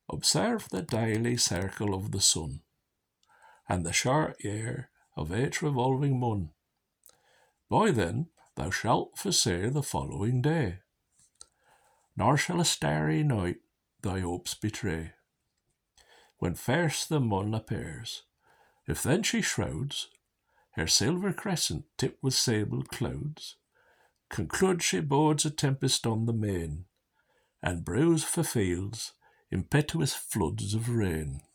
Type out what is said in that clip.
Observe the daily circle of the sun, and the short year of each revolving moon. By then thou shalt foresee the following day, nor shall a starry night thy hopes betray. When first the moon appears, if then she shrouds her silver crescent tipped with sable clouds, conclude she bodes a tempest on the main, and brews for fields impetuous floods of rain.